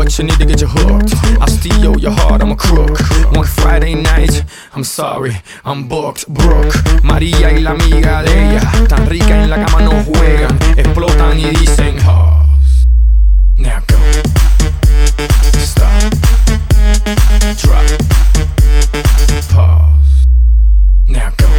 much, I need to get you hooked. I'll steal your heart, I'm a crook. One Friday night, I'm sorry, I'm booked. Brooke, María y la amiga de ella, tan rica en la cama no juegan, explotan y dicen pause. Now go. Stop. Drop. Pause. Now go.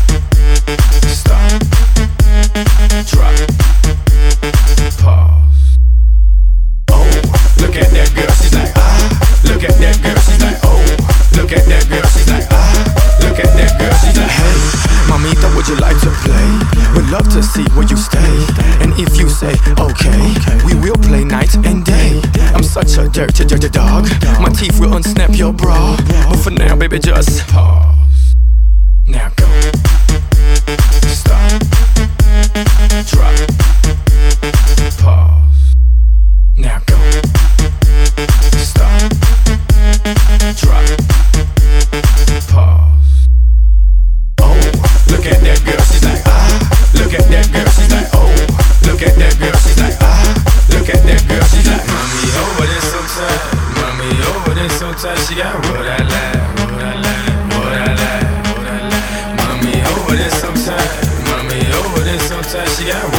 Stop. Drop. Pause. Oh, look at that girl, she's like ah. Look at that girl, she's like oh. Look at that girl, she's like ah. Look at that girl, she's like hey, mamita, would you like to play? Would love to see where you stay. And if you say okay, we will play night and day. I'm such a dirty dog. My teeth will unsnap your bra. But for now, baby, just pause. Now go. Stop. Drop. Pause. Now go. Stop. Drop. Pause. Oh, look at that girl, she's like ah. Look at that girl, she's like oh. Look at that girl, she's like ah. Look at that girl, she's like mommy over there so tight. Mommy over there so tight. She got what I like, what I like, what I like, what I like. Mommy over there so tight. Mommy over there so tight. She got